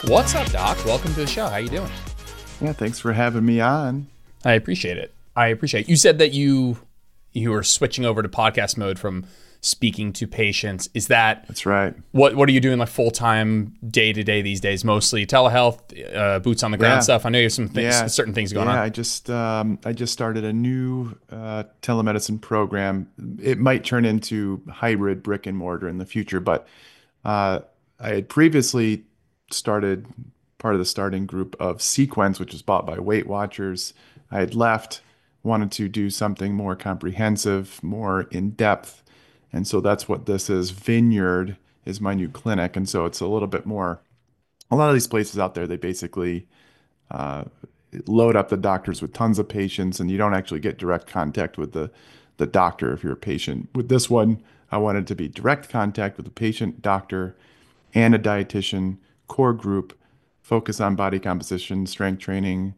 What's up, Doc? Welcome to the show. How you doing? Yeah, thanks for having me on. I appreciate it. You said that you were switching over to podcast mode from speaking to patients. Is that That's right. what are you doing like full time, day to day these days? Mostly telehealth, boots on the ground Yeah. stuff. I know you have some things, certain things going on. I just started a new telemedicine program. It might turn into hybrid brick and mortar in the future, but uh, I had previously started part of the starting group of Sequence, which was bought by Weight Watchers. I had left, wanted to do something more comprehensive, more in depth, and so that's what this is. Vineyard is my new clinic, and so it's a little bit more. A lot of these places out there, they basically uh, load up the doctors with tons of patients, and you don't actually get direct contact with the doctor if you're a patient. With this one, I wanted to be direct contact with the patient, doctor, and a dietitian, core group, focus on body composition, strength training,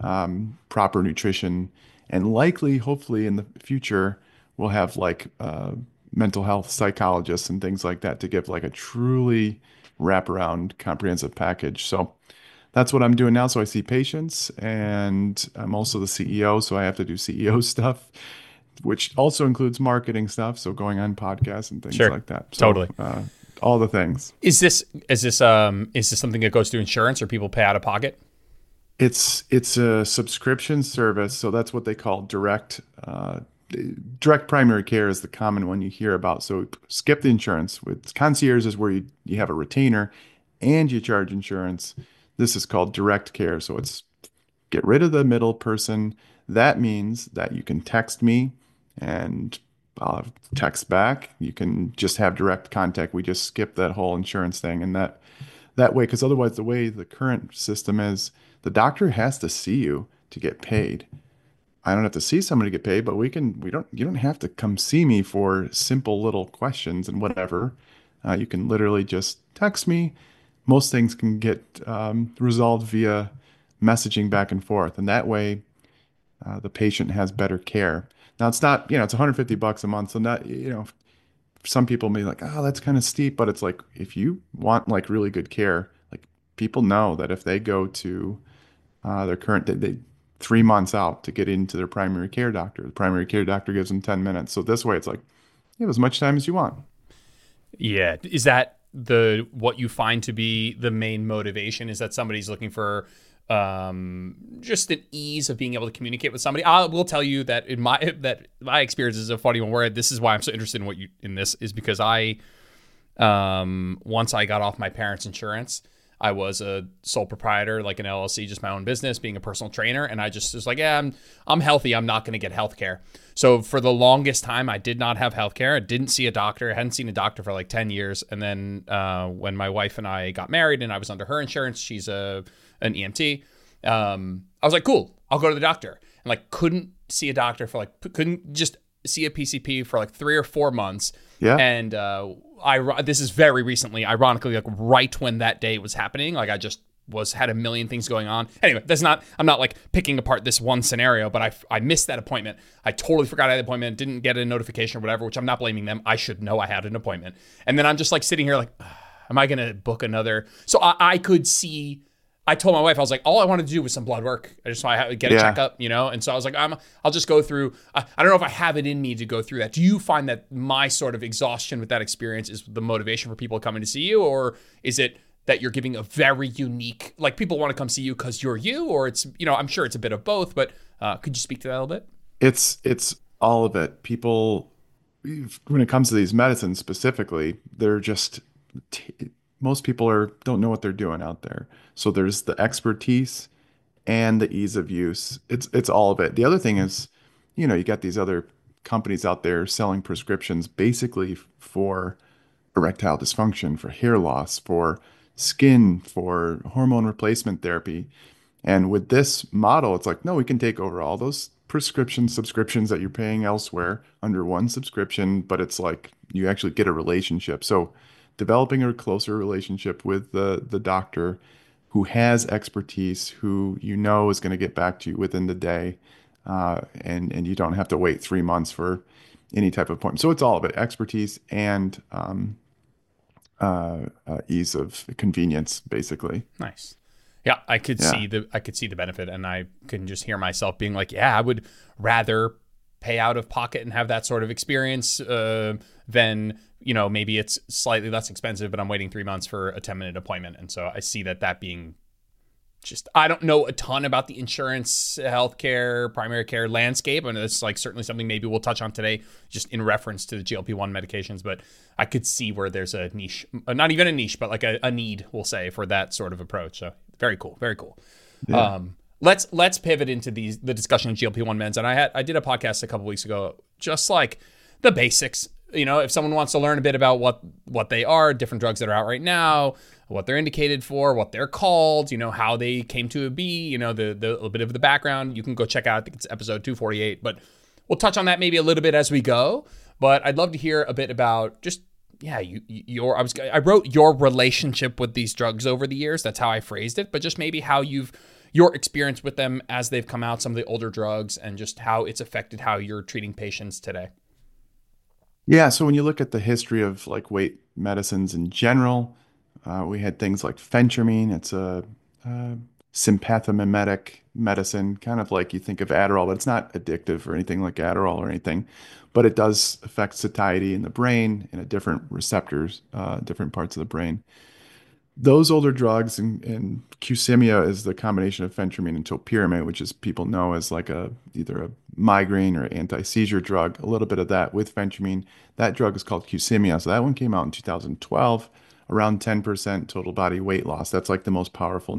proper nutrition, and likely, hopefully, in the future, we'll have like mental health psychologists and things like that to give like a truly wraparound comprehensive package. So that's what I'm doing now. So I see patients, and I'm also the CEO, so I have to do CEO stuff, which also includes marketing stuff. So going on podcasts and things Sure. like that. So, Totally. all the things. Is this something that goes through insurance or people pay out of pocket? It's a subscription service, so that's what they call direct. Direct primary care is the common one you hear about. So skip the insurance. With concierge is where you have a retainer and you charge insurance. This is called direct care. So it's get rid of the middle person. That means that you can text me and I'll text back. You can just have direct contact. We just skip that whole insurance thing, and that way, because otherwise the way the current system is, the doctor has to see you to get paid. I don't have to see somebody to get paid, but you don't have to come see me for simple little questions and whatever. You can literally just text me. Most things can get resolved via messaging back and forth, and that way the patient has better care. Now it's not, it's $150 a month, so not, some people may be like, oh, that's kind of steep, but it's like if you want like really good care, like people know that if they go to their current, they 3 months out to get into their primary care doctor, the primary care doctor gives them 10 minutes. So this way, it's like you have as much time as you want. Yeah. Is that what you find to be the main motivation? Is that somebody's looking for just an ease of being able to communicate with somebody? I will tell you that my experience is a funny one. Where this is why I'm so interested in this is because I once I got off my parents' insurance, I was a sole proprietor, like an LLC, just my own business, being a personal trainer. And I just was like, yeah, I'm healthy. I'm not going to get healthcare. So for the longest time, I did not have healthcare. I didn't see a doctor. I hadn't seen a doctor for like 10 years. And then when my wife and I got married and I was under her insurance, she's an EMT. I was like, cool, I'll go to the doctor. And like couldn't see a doctor for couldn't just see a PCP for like 3 or 4 months. Yeah. And this is very recently, ironically, like right when that day was happening. Like I just had a million things going on. Anyway, I'm not like picking apart this one scenario, but I missed that appointment. I totally forgot I had an appointment, didn't get a notification or whatever, which I'm not blaming them. I should know I had an appointment. And then I'm just like sitting here like, am I going to book another? So I could see. I told my wife, I was like, all I wanted to do was some blood work. I just want to get a checkup, And so I was like, I'll just go through. I don't know if I have it in me to go through that. Do you find that my sort of exhaustion with that experience is the motivation for people coming to see you? Or is it that you're giving a very unique, like people want to come see you because you're you? Or it's, I'm sure it's a bit of both, but could you speak to that a little bit? It's all of it. People, when it comes to these medicines specifically, they're just most people don't know what they're doing out there. So there's the expertise and the ease of use. It's all of it. The other thing is, you got these other companies out there selling prescriptions basically for erectile dysfunction, for hair loss, for skin, for hormone replacement therapy. And with this model, it's like, no, we can take over all those subscriptions that you're paying elsewhere under one subscription, but it's like you actually get a relationship. So developing a closer relationship with the doctor who has expertise, who is going to get back to you within the day, and you don't have to wait 3 months for any type of appointment. So it's all of it, expertise and ease of convenience, basically. Nice. Yeah, Yeah. I could see the benefit, and I can just hear myself being like, yeah, I would rather pay out of pocket and have that sort of experience than, maybe it's slightly less expensive, but I'm waiting 3 months for a 10-minute appointment. And so I see that being just, I don't know a ton about the insurance, healthcare, primary care landscape. And it's like certainly something maybe we'll touch on today, just in reference to the GLP-1 medications. But I could see where there's a niche, not even a niche, but like a need, we'll say, for that sort of approach. So very cool, very cool. Yeah. Let's pivot into the discussion of GLP-1 meds. And I did a podcast a couple weeks ago, just like the basics. If someone wants to learn a bit about what they are, different drugs that are out right now, what they're indicated for, what they're called, how they came to be, the little bit of the background, you can go check out, I think it's episode 248, but we'll touch on that maybe a little bit as we go. But I'd love to hear a bit about just, yeah, I wrote your relationship with these drugs over the years. That's how I phrased it, but just maybe how your experience with them as they've come out, some of the older drugs, and just how it's affected how you're treating patients today. Yeah. So when you look at the history of like weight medicines in general, we had things like phentermine. It's a sympathomimetic medicine, kind of like you think of Adderall, but it's not addictive or anything like Adderall or anything. But it does affect satiety in the brain in a different receptors, different parts of the brain. Those older drugs and Qsymia is the combination of phentermine and topiramate, which is people know as like either a migraine or anti-seizure drug. A little bit of that with phentermine. That drug is called Qsymia. So that one came out in 2012, around 10% total body weight loss. That's like the most powerful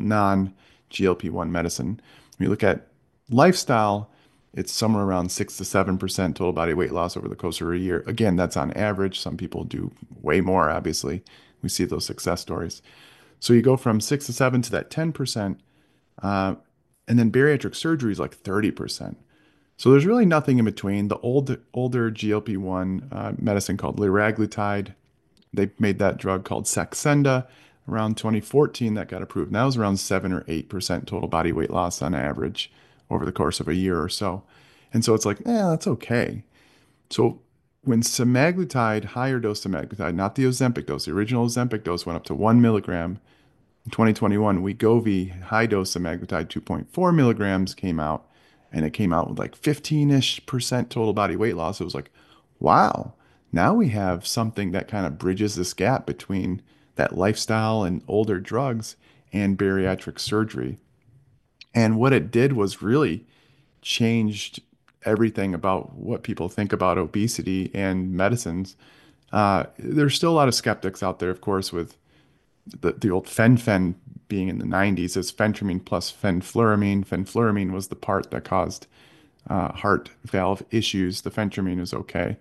non-GLP-1 medicine. When you look at lifestyle, it's somewhere around 6 to 7% total body weight loss over the course of a year. Again, that's on average. Some people do way more, obviously. We see those success stories. So you go from 6 to 7 to that 10%, uh, and then bariatric surgery is like 30%. So there's really nothing in between. The older GLP-1 medicine called liraglutide, they made that drug called Saxenda around 2014 that got approved. And that was around 7 or 8% total body weight loss on average over the course of a year or so. And so it's like, that's okay. So when semaglutide, higher dose semaglutide, not the Ozempic dose, the original Ozempic dose went up to 1 milligram. In 2021, Wegovy high dose semaglutide 2.4 milligrams came out, and it came out with like 15-ish% total body weight loss. It was like, wow, now we have something that kind of bridges this gap between that lifestyle and older drugs and bariatric surgery. And what it did was really changed everything about what people think about obesity and medicines. There's still a lot of skeptics out there, of course, with the old fen being in the 90s as phentermine plus fenfluramine. Fenfluramine was the part that caused heart valve issues. The phentermine is okay.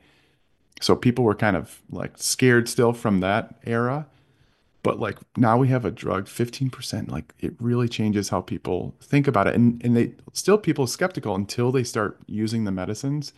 So people were kind of like scared still from that era. But like now we have a drug, 15%, like it really changes how people think about it. And they still people skeptical until they start using the medicines.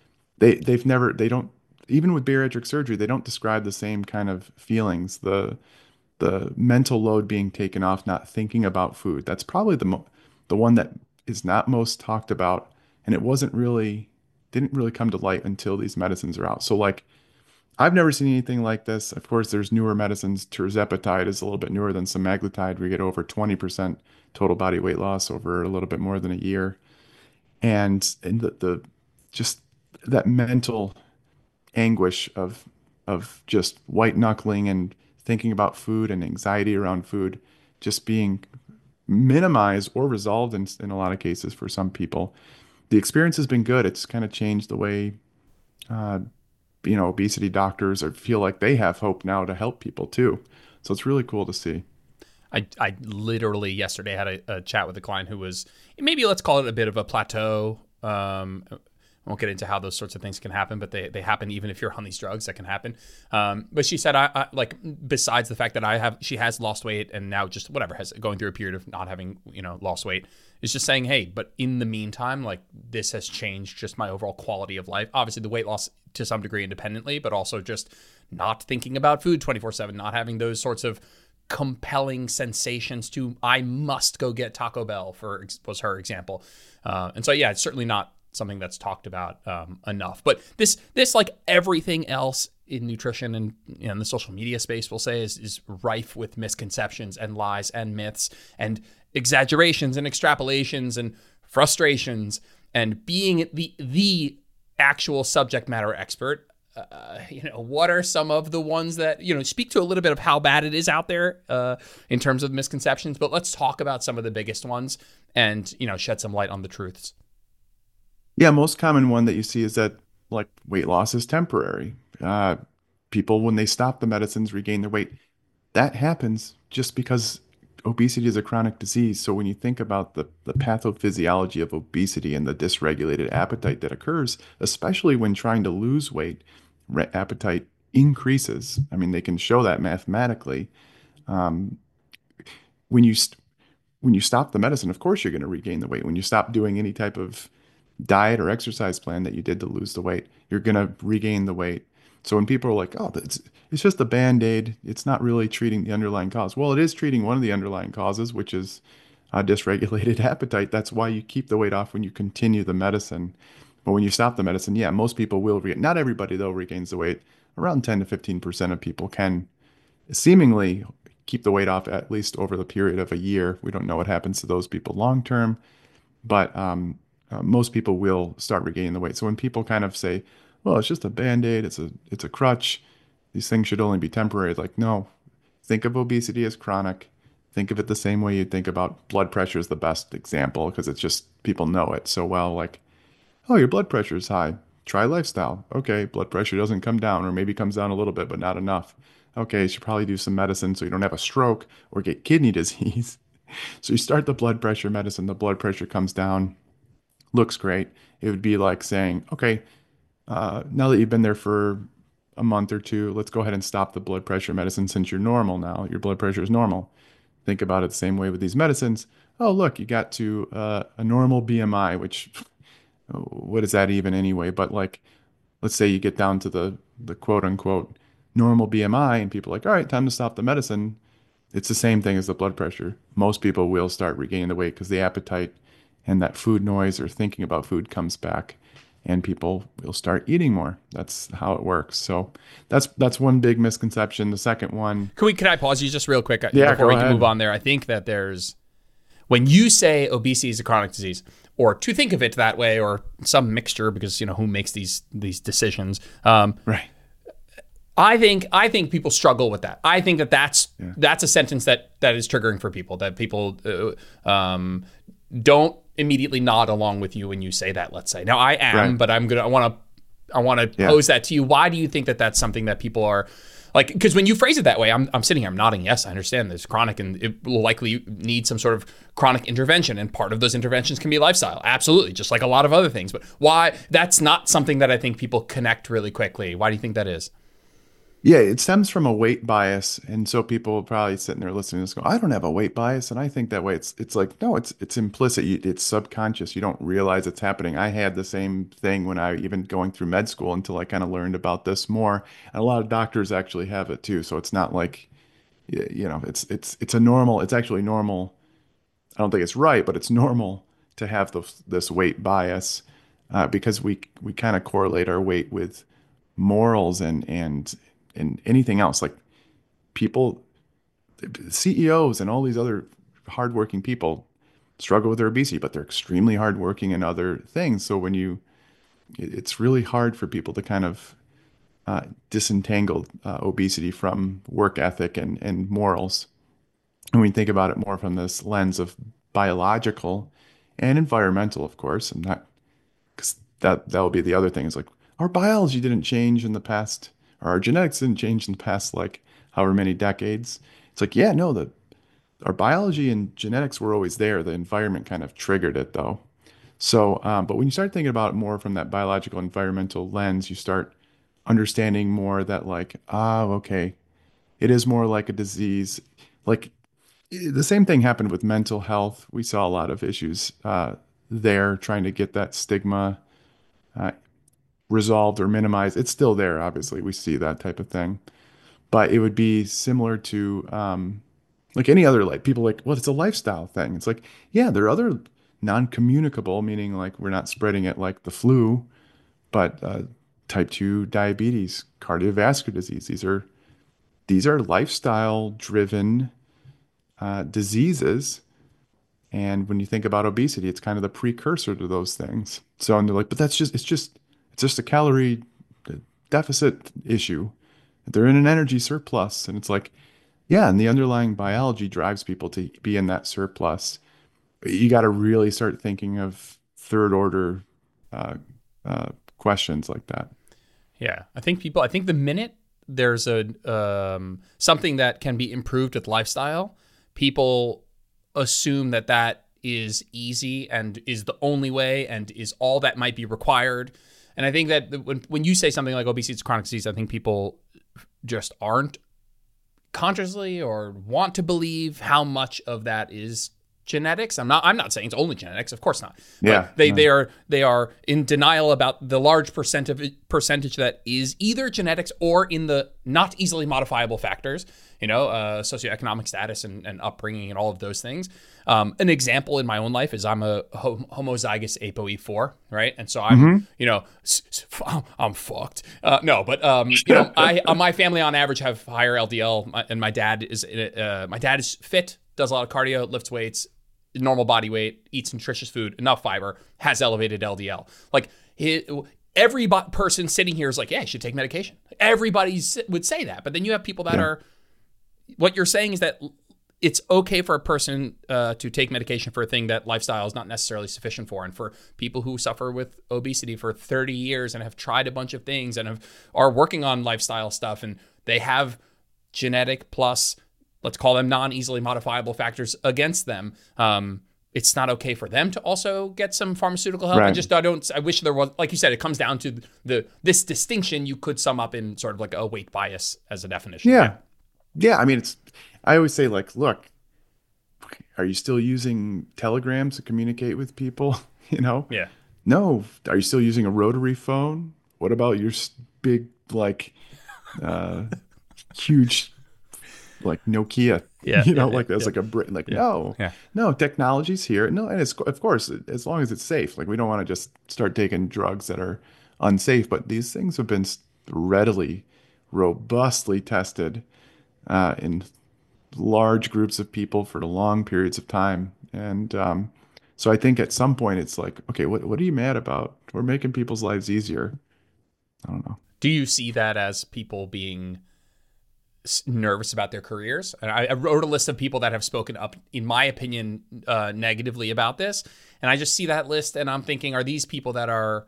They don't, even with bariatric surgery, they don't describe the same kind of feelings. The mental load being taken off, not thinking about food. That's probably the one that is not most talked about, and it didn't really come to light until these medicines are out. So like I've never seen anything like this. Of course, there's newer medicines. Tirzepatide is a little bit newer than semaglutide. We get over 20% total body weight loss over a little bit more than a year, and the just that mental anguish of just white knuckling and thinking about food and anxiety around food just being minimized or resolved in a lot of cases for some people. The experience has been good. It's kind of changed the way uh, obesity doctors feel like they have hope now to help people too. So it's really cool to see. I literally yesterday had a chat with a client who was, maybe let's call it a bit of a plateau. I won't get into how those sorts of things can happen, but they happen even if you're on these drugs. That can happen. But she said, I like, besides the fact that she has lost weight and now just whatever has going through a period of not having lost weight, is just saying, hey, but in the meantime, like this has changed just my overall quality of life. Obviously, the weight loss to some degree independently, but also just not thinking about food 24/7, not having those sorts of compelling sensations to I must go get Taco Bell was her example. And so yeah, it's certainly not something that's talked about enough. But this like everything else in nutrition and in the social media space, we'll say, is rife with misconceptions and lies and myths and exaggerations and extrapolations and frustrations. And being the actual subject matter expert, what are some of the ones that, speak to a little bit of how bad it is out there in terms of misconceptions, but let's talk about some of the biggest ones and, shed some light on the truths. Yeah, most common one that you see is that like weight loss is temporary. People, when they stop the medicines, regain their weight. That happens just because obesity is a chronic disease. So when you think about the pathophysiology of obesity and the dysregulated appetite that occurs, especially when trying to lose weight, appetite increases. I mean, they can show that mathematically. Um, when you when you stop the medicine, of course you're going to regain the weight. When you stop doing any type of diet or exercise plan that you did to lose the weight, you're going to regain the weight. So when people are like, "Oh, it's just a band-aid. It's not really treating the underlying cause." Well, it is treating one of the underlying causes, which is dysregulated appetite. That's why you keep the weight off when you continue the medicine. But when you stop the medicine, yeah, most people will regain. Not everybody though regains the weight. Around 10 to 15% of people can seemingly keep the weight off at least over the period of a year. We don't know what happens to those people long term, but most people will start regaining the weight. So when people kind of say, "Well, it's just a band-aid, it's a crutch, these things should only be temporary," like, no, think of obesity as chronic. Think of it the same way you think about blood pressure is the best example because it's just people know it so well. Like, oh, your blood pressure is high. Try lifestyle. Okay, blood pressure doesn't come down, or maybe comes down a little bit, but not enough. Okay, you should probably do some medicine so you don't have a stroke or get kidney disease. So you start the blood pressure medicine, the blood pressure comes down, looks great. It would be like saying, okay, now that you've been there for a month or two, let's go ahead and stop the blood pressure medicine since you're normal now. Your blood pressure is normal. Think about it the same way with these medicines. Oh, look, you got to a normal BMI, which what is that even anyway? But like, let's say you get down to the quote unquote normal BMI, and people are like, all right, time to stop the medicine. It's the same thing as the blood pressure. Most people will start regaining the weight because the appetite and that food noise or thinking about food comes back, and people will start eating more. That's how it works. So that's one big misconception. The second one, Can I pause you just real quick yeah, before go we can ahead. move on there? I think that when you say obesity is a chronic disease, or to think of it that way, or some mixture, because who makes these decisions. Right. I think people struggle with that. I think that's a sentence that is triggering for people. That people don't immediately nod along with you when you say that. Let's say now I am, Right. but I want to Yeah. pose that to you. Why do you think that that's something that people are like? Because when you phrase it that way, I'm sitting here, I'm nodding. Yes, I understand this chronic, and it will likely need some sort of chronic intervention. And part of those interventions can be lifestyle, absolutely, just like a lot of other things. But why that's not something that I think people connect really quickly. Why do you think that is? Yeah, it stems from a weight bias, and so people will probably sitting there listening to this go, "I don't have a weight bias," and I think that way. It's like no, it's implicit. It's subconscious. You don't realize it's happening. I had the same thing when I even going through med school until I kind of learned about this more. And a lot of doctors actually have it too. So it's not like it's a normal. It's actually normal. I don't think it's right, but it's normal to have this weight bias because we kind of correlate our weight with morals and anything else. Like people, CEOs and all these other hardworking people struggle with their obesity, but they're extremely hardworking in other things. So it's really hard for people to kind of disentangle obesity from work ethic and morals. And we think about it more from this lens of biological and environmental, of course, and not because that will be the other thing is like our biology didn't change in the past, or our genetics didn't change in the past like however many decades. It's like, yeah, no, the our biology and genetics were always there. The environment kind of triggered it though. So, but when you start thinking about it more from that biological environmental lens, you start understanding more that like, okay, it is more like a disease. Like the same thing happened with mental health. We saw a lot of issues there trying to get that stigma uh, resolved or minimized. It's still there, obviously. We see that type of thing, but it would be similar to like any other like people like, well, it's a lifestyle thing. It's like, yeah, there are other non-communicable, meaning like we're not spreading it like the flu, but type 2 diabetes, cardiovascular disease. These are lifestyle driven diseases. And when you think about obesity, it's kind of the precursor to those things. So, and they're like, but it's just a calorie deficit issue. They're in an energy surplus. And it's like, yeah, and the underlying biology drives people to be in that surplus. You got to really start thinking of third order uh, questions like that. Yeah, I think the minute there's a something that can be improved with lifestyle, people assume that that is easy and is the only way and is all that might be required. And I think that when you say something like obesity is chronic disease, I think people just aren't consciously or want to believe how much of that is genetics. I'm not saying it's only genetics, of course not. Yeah, But they are in denial about the large percentage that is either genetics or in the not easily modifiable factors, socioeconomic status and upbringing and all of those things. An example in my own life is I'm a homozygous ApoE4, right? And so I'm, I'm fucked. No, but my family on average have higher LDL, and my dad is fit, does a lot of cardio, lifts weights, normal body weight, eats nutritious food, enough fiber, has elevated LDL. Like every person sitting here is like, yeah, you should take medication. Everybody would say that. But then you have people that are, what you're saying is that it's okay for a person to take medication for a thing that lifestyle is not necessarily sufficient for. And for people who suffer with obesity for 30 years and have tried a bunch of things and are working on lifestyle stuff, and they have genetic plus, let's call them non-easily modifiable factors against them, it's not okay for them to also get some pharmaceutical help. Right. I wish there was, like you said, it comes down to this distinction you could sum up in sort of like a weight bias as a definition. Yeah. Yeah. I mean, I always say, like, look, are you still using telegrams to communicate with people? Yeah. No. Are you still using a rotary phone? What about your big, like, huge, like Nokia, like that's like a Brit, like, no, Yeah. no, technology's here. No. And it's, of course, as long as it's safe, like we don't want to just start taking drugs that are unsafe, but these things have been readily, robustly tested in large groups of people for long periods of time. And so I think at some point it's like, okay, what are you mad about? We're making people's lives easier. I don't know. Do you see that as people being nervous about their careers? And I wrote a list of people that have spoken up, in my opinion, negatively about this. And I just see that list and I'm thinking, are these people that are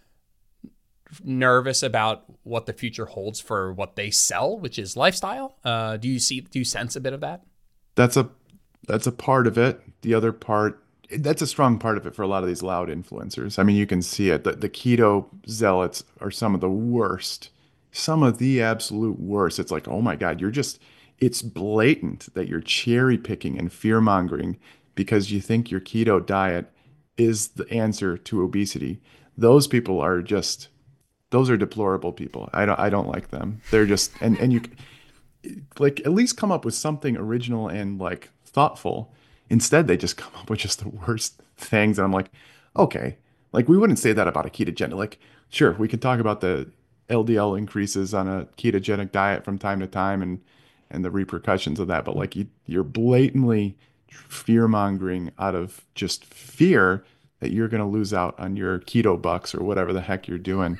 nervous about what the future holds for what they sell, which is lifestyle? Do you sense a bit of that? That's a part of it. The other part, that's a strong part of it for a lot of these loud influencers. I mean, you can see it. The keto zealots are some of the worst, some of the absolute worst. It's like, oh my God, it's blatant that you're cherry picking and fear mongering because you think your keto diet is the answer to obesity. Those people are just, those are deplorable people. I don't like them. They're just, and you like at least come up with something original and like thoughtful. Instead, they just come up with just the worst things. And I'm like, okay, like we wouldn't say that about a ketogenic. Like, sure, we could talk about the LDL increases on a ketogenic diet from time to time and the repercussions of that. But like you're blatantly fear mongering out of just fear that you're going to lose out on your keto bucks or whatever the heck you're doing.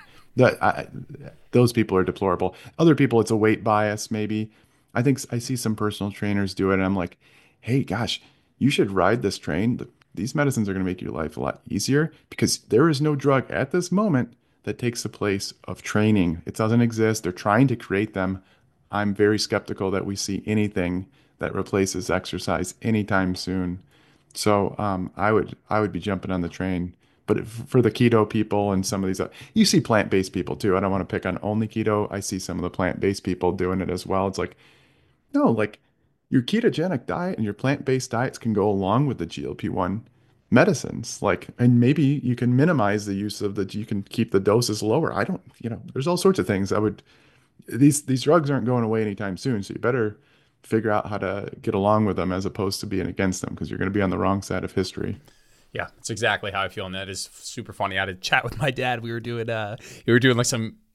Those people are deplorable. Other people, it's a weight bias, maybe. I think I see some personal trainers do it, and I'm like, hey, gosh, you should ride this train. These medicines are going to make your life a lot easier because there is no drug at this moment that takes the place of training. It doesn't exist. They're trying to create them. I'm very skeptical that we see anything that replaces exercise anytime soon. So I would be jumping on the train. But for the keto people and some of these, you see plant-based people too. I don't want to pick on only keto. I see some of the plant-based people doing it as well. It's like, no, like your ketogenic diet and your plant-based diets can go along with the GLP-1 medicines. Like, and maybe you can minimize the use of you can keep the doses lower. I don't, there's all sorts of things these drugs aren't going away anytime soon. So you better figure out how to get along with them as opposed to being against them because you're going to be on the wrong side of history. Yeah, that's exactly how I feel, and that is super funny. I had a chat with my dad. We were doing like some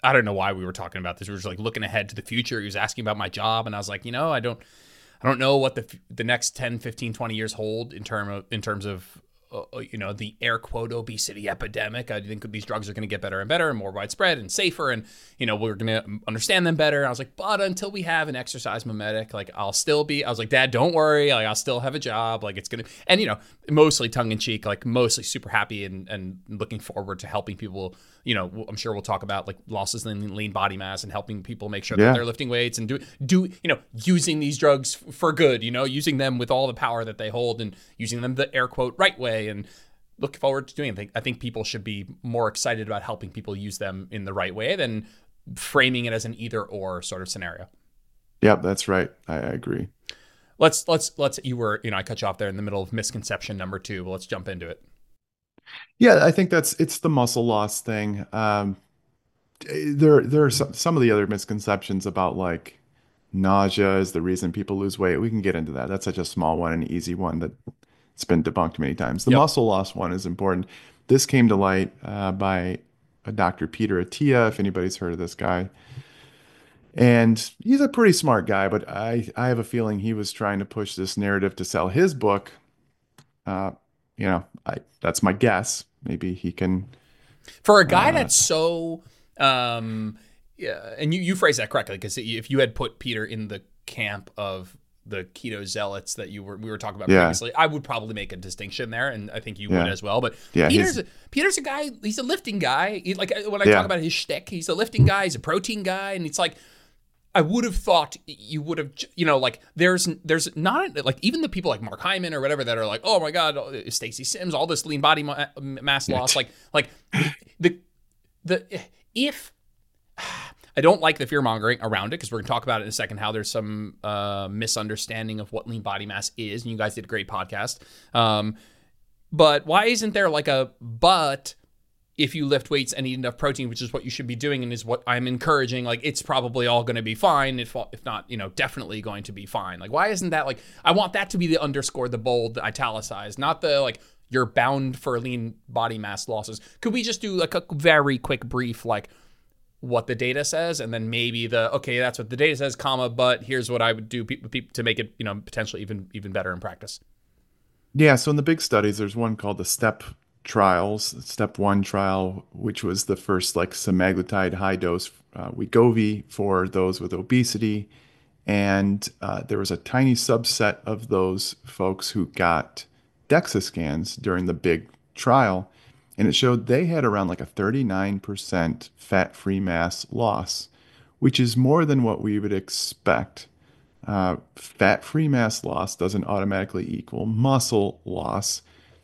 I don't know why we were talking about this. We were just like looking ahead to the future. He was asking about my job, and I was like, I don't know what the next 10, 15, 20 years hold in terms of the air quote obesity epidemic. I think these drugs are going to get better and better and more widespread and safer, and we're going to understand them better. And I was like, but until we have an exercise mimetic, like I'll still be. I was like, Dad, don't worry, like I'll still have a job. Like it's gonna, and mostly tongue in cheek, like mostly super happy and looking forward to helping people. I'm sure we'll talk about like losses in lean body mass and helping people make sure that they're lifting weights and using these drugs for good, using them with all the power that they hold and using them the air quote right way, and look forward to doing it. I think people should be more excited about helping people use them in the right way than framing it as an either or sort of scenario. Yep, that's right. I agree. Let's I cut you off there in the middle of misconception number 2, but let's jump into it. Yeah, I think it's the muscle loss thing. There are some of the other misconceptions about like nausea is the reason people lose weight. We can get into that. That's such a small one and easy one that it's been debunked many times. The Yep. muscle loss one is important. This came to light by a Dr. Peter Attia, if anybody's heard of this guy. And he's a pretty smart guy, but I have a feeling he was trying to push this narrative to sell his book. Uh, that's my guess. Maybe he can. For a guy that's so, yeah, and you phrase that correctly, because if you had put Peter in the camp of the keto zealots that we were talking about previously, I would probably make a distinction there, and I think you would as well. But Peter's a guy. He's a lifting guy. Like when I talk about his shtick, he's a lifting guy. He's a protein guy, and it's like, I would have thought you would have, like there's not like even the people like Mark Hyman or whatever that are like, oh my God, Stacy Sims, all this lean body mass loss, like if I don't like the fear mongering around it, because we're gonna talk about it in a second, how there's some misunderstanding of what lean body mass is, and you guys did a great podcast. But why isn't there like if you lift weights and eat enough protein, which is what you should be doing and is what I'm encouraging, like it's probably all going to be fine. If not, definitely going to be fine. Like, why isn't that like, I want that to be the underscore, the bold, the italicized, not the like, you're bound for lean body mass losses. Could we just do like a very quick brief, like what the data says, and then maybe okay, that's what the data says, comma, but here's what I would do to make it, potentially even better in practice. Yeah. So in the big studies, there's one called the STEP trials. Step 1 trial, which was the first like semaglutide high dose Wegovy for those with obesity, and there was a tiny subset of those folks who got DEXA scans during the big trial, and it showed they had around like a 39% fat-free mass loss, which is more than what we would expect. Fat-free mass loss doesn't automatically equal muscle loss.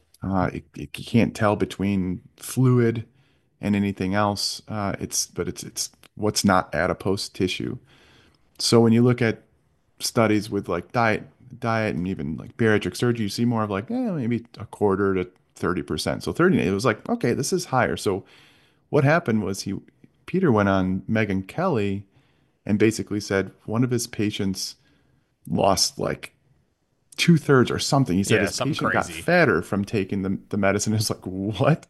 You can't tell between fluid and anything else. It's what's not adipose tissue. So when you look at studies with like diet and even like bariatric surgery, you see more of like maybe a quarter to 30%. So 30, it was like, okay, this is higher. So what happened was Peter went on Megyn Kelly and basically said one of his patients lost like 2/3 or something. He said his patient got fatter from taking the medicine. It's like, what?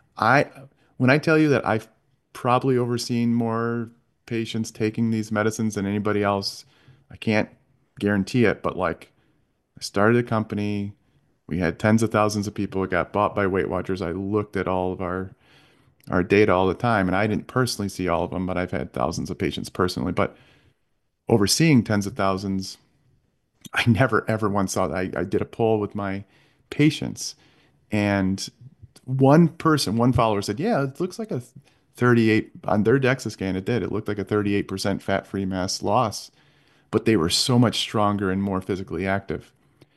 When I tell you that I've probably overseen more patients taking these medicines than anybody else, I can't guarantee it, but like I started a company, we had tens of thousands of people. It got bought by Weight Watchers. I looked at all of our data all the time, and I didn't personally see all of them, but I've had thousands of patients personally. But overseeing tens of thousands, I never ever once saw that. I did a poll with my patients, and one follower said, "Yeah, it looks like a 38 on their DEXA scan. It did. It looked like a 38% fat-free mass loss, but they were so much stronger and more physically active."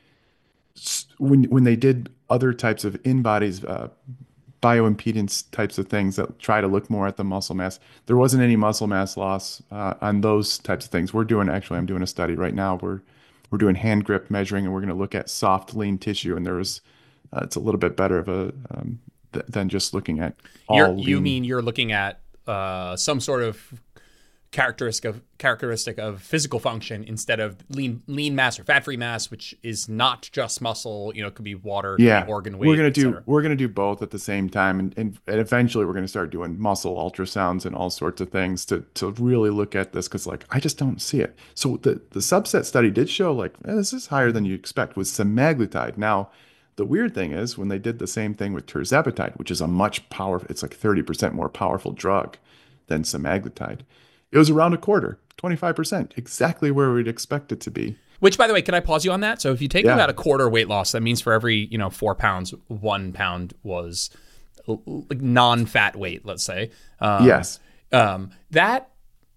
When they did other types of in-bodies bioimpedance types of things that try to look more at the muscle mass, there wasn't any muscle mass loss on those types of things. I'm doing a study right now where we're doing hand grip measuring, and we're going to look at soft lean tissue, and it's a little bit better of a than just looking at all You mean you're looking at some sort of characteristic of physical function instead of lean mass or fat free mass, which is not just muscle. You know, it could be water, it could be Yeah, organ weight, etc. we're gonna do both at the same time, and eventually we're gonna start doing muscle ultrasounds and all sorts of things to really look at this because like I just don't see it. So the subset study did show like this is higher than you expect with semaglutide. Now, the weird thing is when they did the same thing with tirzepatide, which is a much powerful, it's like 30% more powerful drug than semaglutide. It was around a quarter, 25%, exactly where we'd expect it to be. Which, by the way, can I pause you on that? So if you take Yeah. about a quarter weight loss, that means for every 4 pounds, 1 pound was like non-fat weight. Let's say. Yes. That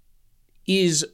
is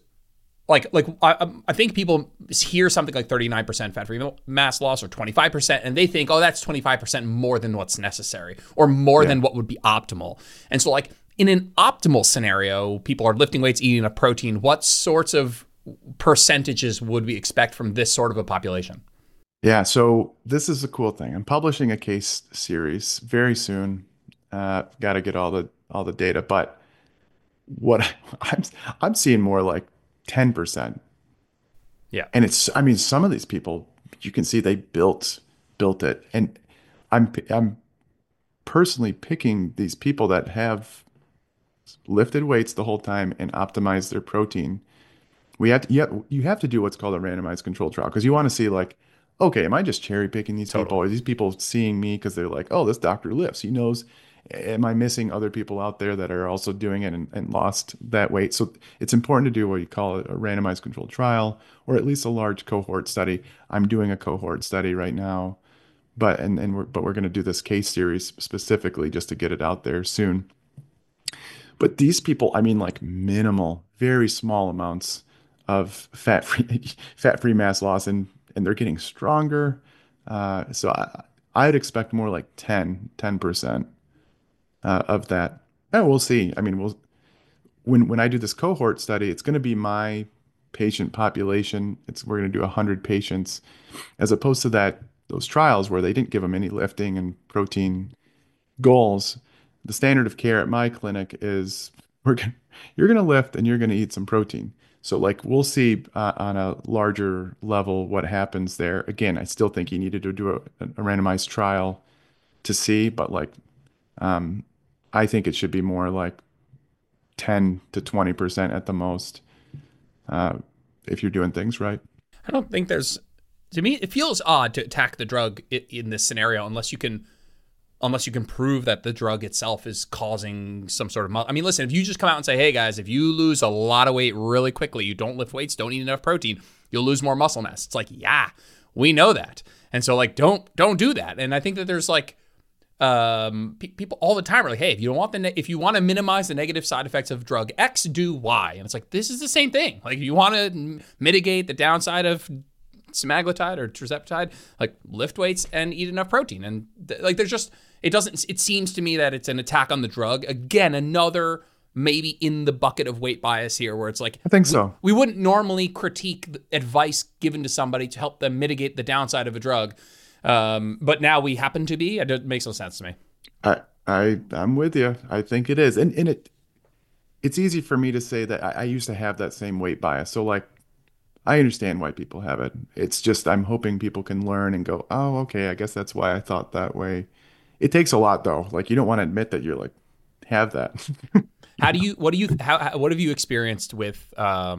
I think people hear something like 39% fat-free mass loss or 25%, and they think, oh, that's 25% more than what's necessary or more than what would be optimal. And so like in an optimal scenario, people are lifting weights, eating enough protein. What sorts of percentages would we expect from this sort of a population? Yeah, so this is a cool thing. I'm publishing a case series very soon. Got to get all the data, but what I'm I'm seeing more like 10%. Yeah, And it's I mean some of these people you can see they built it. And I'm personally picking these people that have lifted weights the whole time and optimized their protein. You have to do what's called a randomized control trial because you want to see like, okay, am I just cherry picking these people? totally. Are these people seeing me because they're like, oh, this doctor lifts, he knows? Am I missing other people out there that are also doing it and lost that weight? So it's important to do what you call a randomized controlled trial or at least a large cohort study. I'm doing a cohort study right now, but we're going to do this case series specifically just to get it out there soon. But these people, I mean, like minimal, very small amounts of fat-free mass loss, and they're getting stronger. I'd expect more like 10% of that. And we'll see. I mean, when I do this cohort study, it's going to be my patient population. We're going to do 100 patients, as opposed to those trials where they didn't give them any lifting and protein goals. The standard of care at my clinic is you're gonna lift and you're gonna eat some protein. So like we'll see on a larger level what happens there. Again, I still think you needed to do a randomized trial to see, but like I think it should be more like 10 to 20% at the most uh, if you're doing things right. I don't think there's. To me, it feels odd to attack the drug in this scenario unless you can prove that the drug itself is causing some sort of I mean, listen, if you just come out and say, hey guys, if you lose a lot of weight really quickly, you don't lift weights, don't eat enough protein, you'll lose more muscle mass. It's like, yeah, we know that. And so like, don't do that. And I think that there's like, people all the time are like, hey, if you don't want if you want to minimize the negative side effects of drug X, do Y. And it's like, this is the same thing. Like if you want to mitigate the downside of semaglutide or tirzepatide, like lift weights and eat enough protein. And like, there's just, it seems to me that it's an attack on the drug. Again, another maybe in the bucket of weight bias here where it's like, I think so. We wouldn't normally critique the advice given to somebody to help them mitigate the downside of a drug. But now we happen to be, it makes no sense to me. I'm with you. I think it is. And it's easy for me to say that I used to have that same weight bias. So like I understand why people have it. It's just I'm hoping people can learn and go, oh, okay, I guess that's why I thought that way. It takes a lot though. Like you don't want to admit that you're like have that. What have you experienced with,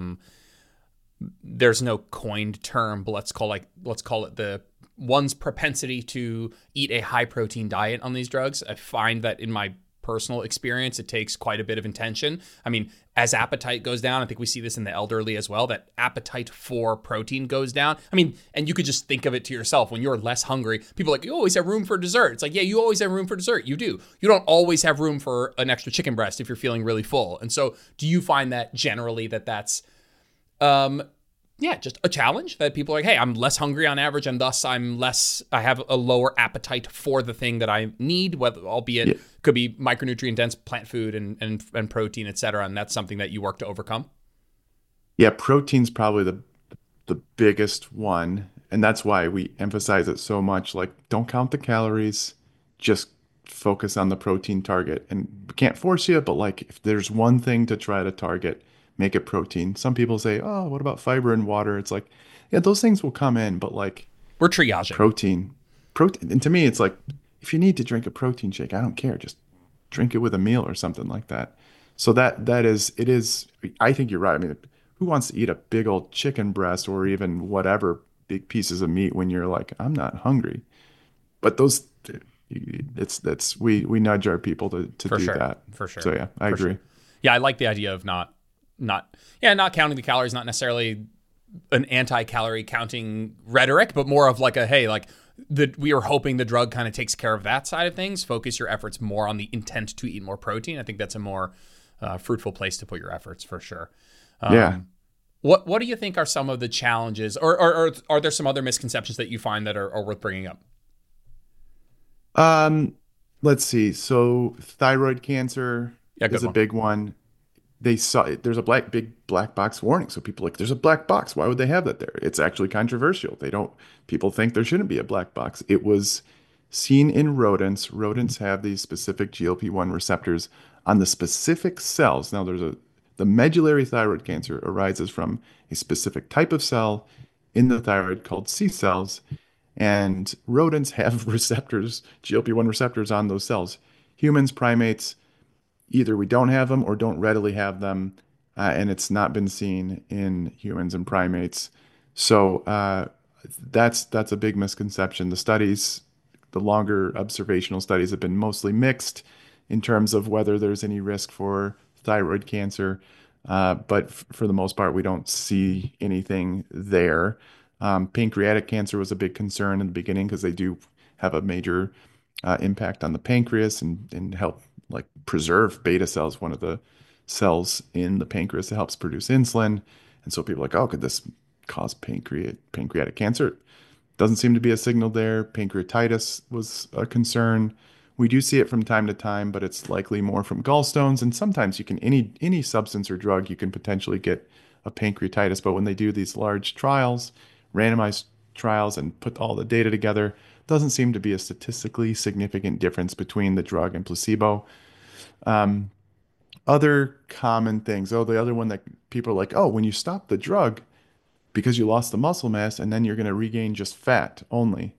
there's no coined term, but let's call it the one's propensity to eat a high protein diet on these drugs. I find that in my personal experience, it takes quite a bit of intention. I mean, as appetite goes down, I think we see this in the elderly as well, that appetite for protein goes down. I mean, and you could just think of it to yourself when you're less hungry. People are like, you always have room for dessert. It's like, yeah, you always have room for dessert. You do. You don't always have room for an extra chicken breast if you're feeling really full. And so do you find that generally that's, just a challenge that people are like, hey, I'm less hungry on average, and thus I have a lower appetite for the thing that I need, whether albeit could be micronutrient dense plant food and protein, et cetera. And that's something that you work to overcome. Yeah, protein's probably the biggest one, and that's why we emphasize it so much. Like, don't count the calories, just focus on the protein target. And we can't force you, but like if there's one thing to try to target, make it protein. Some people say, oh, what about fiber and water? It's like, yeah, those things will come in, but like We're triaging. protein. And to me, it's like, if you need to drink a protein shake, I don't care. Just drink it with a meal or something like that. So that is, it is, I think you're right. I mean, who wants to eat a big old chicken breast or even whatever big pieces of meat when you're like, I'm not hungry? But those, that's, we nudge our people to For do sure. that. For sure. So yeah, I For agree. sure. Yeah, I like the idea of not counting the calories, not necessarily an anti-calorie counting rhetoric, but more of like a, hey, like we are hoping the drug kind of takes care of that side of things. Focus your efforts more on the intent to eat more protein. I think that's a more fruitful place to put your efforts for sure. Yeah. What do you think are some of the challenges, or are there some other misconceptions that you find that are worth bringing up? Um, let's see. So thyroid cancer Yeah, good is a one. big one. They saw there's a big black box warning. So people are like, there's a black box. Why would they have that there? It's actually controversial. They don't, people think there shouldn't be a black box. It was seen in rodents. Rodents have these specific GLP-1 receptors on the specific cells. Now the medullary thyroid cancer arises from a specific type of cell in the thyroid called C cells. And rodents have receptors, GLP-1 receptors on those cells. Humans, primates, either we don't have them or don't readily have them, and it's not been seen in humans and primates. So that's a big misconception. The longer observational studies have been mostly mixed in terms of whether there's any risk for thyroid cancer, but for the most part, we don't see anything there. Pancreatic cancer was a big concern in the beginning because they do have a major impact on the pancreas and help like preserve beta cells, one of the cells in the pancreas that helps produce insulin. And so people are like, oh, could this cause pancreatic cancer? Doesn't seem to be a signal there. Pancreatitis was a concern. We do see it from time to time, but it's likely more from gallstones. And sometimes you can any substance or drug you can potentially get a pancreatitis. But when they do these large trials, randomized trials, and put all the data together, doesn't seem to be a statistically significant difference between the drug and placebo. Other common things. Oh, the other one that people are like, oh, when you stop the drug because you lost the muscle mass and then you're going to regain just fat only.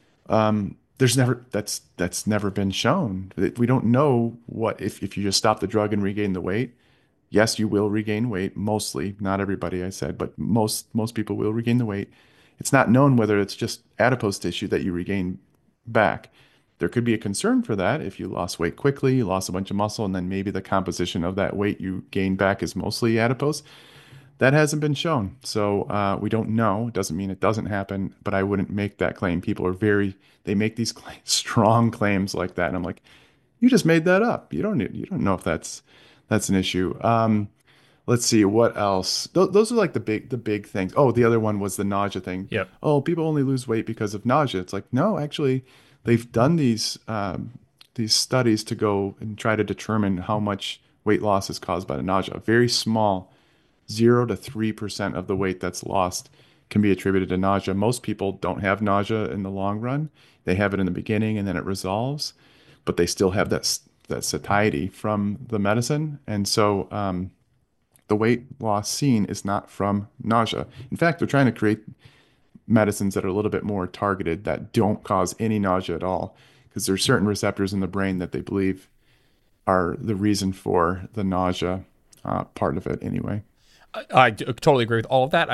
That's never been shown. We don't know what if you just stop the drug and regain the weight. Yes, you will regain weight, mostly, not everybody I said, but most people will regain the weight. It's not known whether it's just adipose tissue that you regain back. There could be a concern for that if you lost weight quickly, you lost a bunch of muscle, and then maybe the composition of that weight you gain back is mostly adipose. That hasn't been shown. So we don't know. It doesn't mean it doesn't happen, but I wouldn't make that claim. People are they make these strong claims like that. And I'm like, you just made that up. You don't know if that's an issue. Let's see what else. Those are like the big things. Oh, the other one was the nausea thing. Yep. Oh, people only lose weight because of nausea. It's like, no, actually, they've done these studies to go and try to determine how much weight loss is caused by the nausea. Very small, 0 to 3% of the weight that's lost can be attributed to nausea. Most people don't have nausea in the long run. They have it in the beginning and then it resolves, but they still have that satiety from the medicine. And so the weight loss seen is not from nausea. In fact, they're trying to create medicines that are a little bit more targeted that don't cause any nausea at all because there's certain receptors in the brain that they believe are the reason for the nausea part of it anyway. I totally agree with all of that.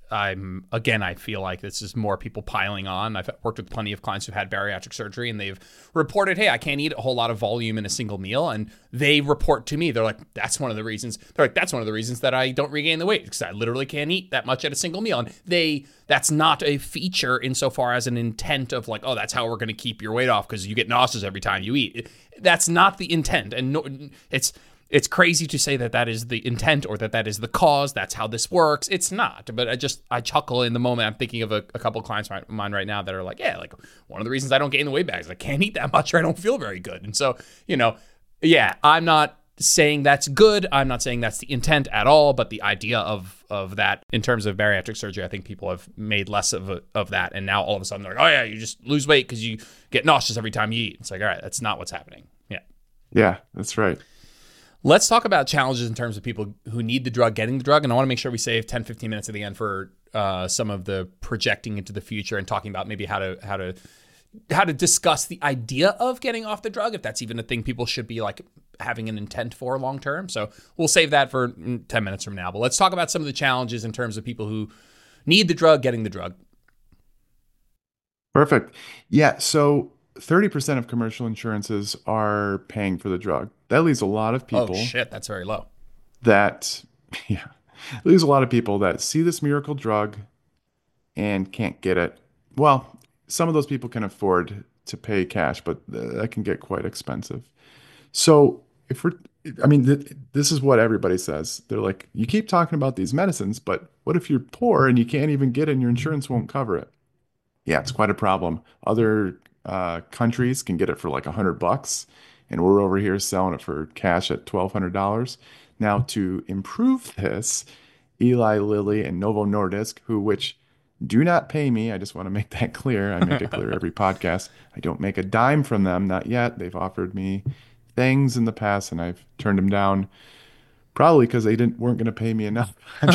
I feel like this is more people piling on. I've worked with plenty of clients who've had bariatric surgery and they've reported, hey, I can't eat a whole lot of volume in a single meal. And they report to me, they're like, that's one of the reasons that I don't regain the weight because I literally can't eat that much at a single meal. And that's not a feature insofar as an intent of like, oh, that's how we're going to keep your weight off because you get nauseous every time you eat. That's not the intent. And no, it's crazy to say that is the intent or that is the cause. That's how this works. It's not. But I chuckle in the moment. I'm thinking of a couple of clients of mine right now that are like, yeah, like one of the reasons I don't gain the weight back is I can't eat that much or I don't feel very good. And so, yeah, I'm not saying that's good. I'm not saying that's the intent at all. But the idea of that in terms of bariatric surgery, I think people have made less of that. And now all of a sudden they're like, oh yeah, you just lose weight because you get nauseous every time you eat. It's like, all right, that's not what's happening. Yeah. Yeah, that's right. Let's talk about challenges in terms of people who need the drug getting the drug. And I want to make sure we save 10, 15 minutes at the end for some of the projecting into the future and talking about maybe how to discuss the idea of getting off the drug, if that's even a thing people should be like having an intent for long term. So we'll save that for 10 minutes from now. But let's talk about some of the challenges in terms of people who need the drug getting the drug. Perfect. Yeah. So 30% of commercial insurances are paying for the drug. That leaves a lot of Oh people shit, that's very low. that, yeah, it leaves a lot of people that see this miracle drug and can't get it. Well, some of those people can afford to pay cash, but that can get quite expensive. So if we're, I mean, this is what everybody says. They're like, you keep talking about these medicines, but what if you're poor and you can't even get it and your insurance won't cover it? Yeah, it's quite a problem. Other countries can get it for like $100, and we're over here selling it for cash at $1,200. Now, to improve this, Eli Lilly and Novo Nordisk, which do not pay me, I just want to make that clear. I make it clear every podcast. I don't make a dime from them, not yet. They've offered me things in the past, and I've turned them down, probably because they didn't weren't going to pay me enough.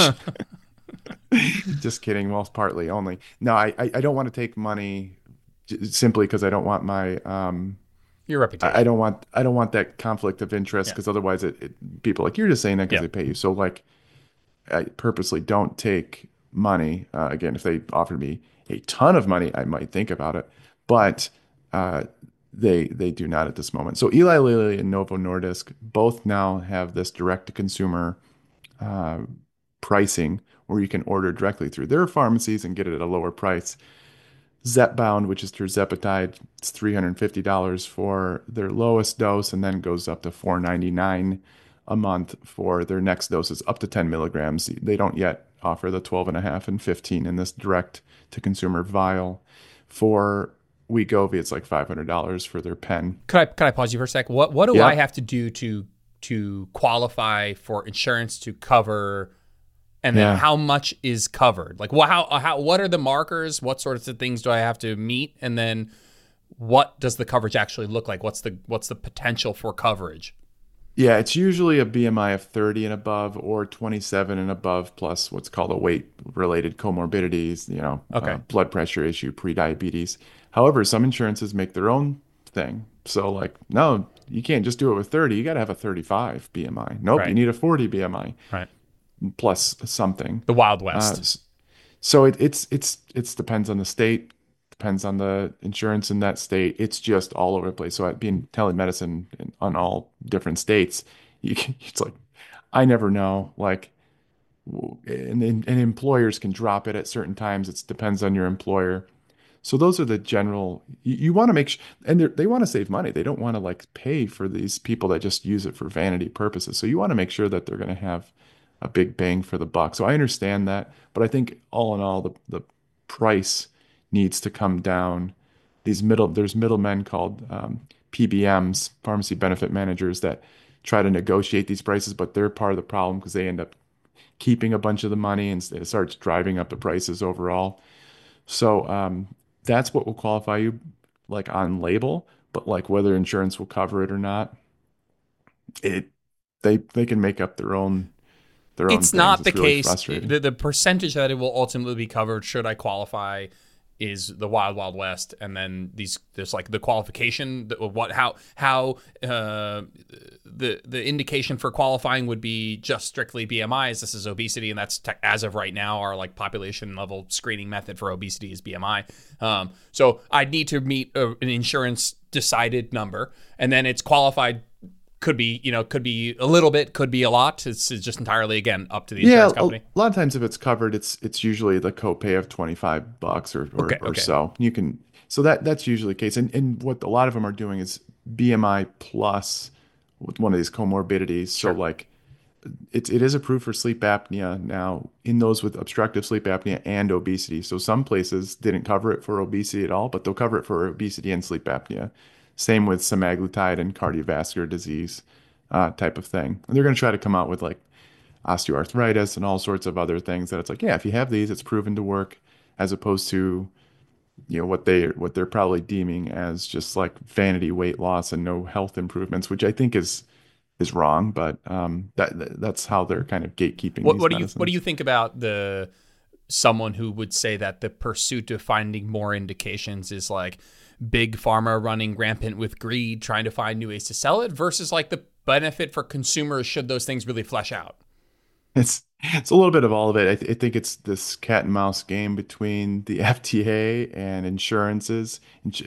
Just kidding. Well, partly only. No, I don't want to take money simply because I don't want my Your I reputation. don't want that conflict of interest Yeah. because otherwise people like you're just saying that because Yeah. they pay you. So like I purposely don't take money. Again, if they offered me a ton of money, I might think about it, but uh, they do not at this moment. So Eli Lilly and Novo Nordisk both now have this direct to consumer uh, pricing where you can order directly through their pharmacies and get it at a lower price. Zepbound, which is tirzepatide, it's $350 for their lowest dose and then goes up to $499 a month for their next doses up to 10 milligrams. They don't yet offer the 12 and a half and 15 in this direct to consumer vial. For Wegovy, it's like $500 for their pen. Could I pause you for a sec? What do I Yep. have to do to qualify for insurance to cover, and then Yeah. how much is covered? Like, how what are the markers? What sorts of things do I have to meet? And then what does the coverage actually look like? What's the potential for coverage? Yeah, it's usually a BMI of 30 and above or 27 and above, plus what's called a weight-related comorbidities, Okay. blood pressure issue, prediabetes. However, some insurances make their own thing. So, like, no, you can't just do it with 30. You got to have a 35 BMI. Nope, you Right. need a 40 BMI Right. plus something. The Wild Uh, West. so it's depends on the state, depends on the insurance in that state. It's just all over the place. So being telemedicine on all different states, it's like I never know. Like, and employers can drop it at certain times. It depends on your employer. So those are the general. You want to make sure, and they want to save money. They don't want to like pay for these people that just use it for vanity purposes. So you want to make sure that they're going to have a big bang for the buck. So I understand that, but I think all in all, the price needs to come down. There's middlemen called PBMs, pharmacy benefit managers, that try to negotiate these prices, but they're part of the problem because they end up keeping a bunch of the money and it starts driving up the prices overall. So that's what will qualify you like on label, but like whether insurance will cover it or not, it they can make up their own It's things. not the It's really case. frustrating. The percentage that it will ultimately be covered, should I qualify, is the Wild Wild West, and then there's like the qualification, how the indication for qualifying would be just strictly BMIs. This is obesity, and that's as of right now our like population level screening method for obesity is BMI. So I'd need to meet an insurance decided number, and then it's qualified. Could be a little bit, could be a lot. It's just entirely, again, up to the Yeah, insurance a company. lot of times if it's covered, it's usually the copay of $25 Okay, or okay, so. You can so that's usually the case. And what a lot of them are doing is BMI plus with one of these comorbidities. So sure. like it is approved for sleep apnea now in those with obstructive sleep apnea and obesity. So some places didn't cover it for obesity at all, but they'll cover it for obesity and sleep apnea. Same with semaglutide and cardiovascular disease type of thing. And they're going to try to come out with like osteoarthritis and all sorts of other things that it's like, yeah, if you have these, it's proven to work, as opposed to what they're probably deeming as just like vanity weight loss and no health improvements, which I think is is wrong, but that's how they're kind of gatekeeping these What do you medicines. think about the someone who would say that the pursuit of finding more indications is like big pharma running rampant with greed, trying to find new ways to sell it, versus like the benefit for consumers should those things really flesh out? It's a little bit of all of it. I think it's this cat and mouse game between the FDA and insurances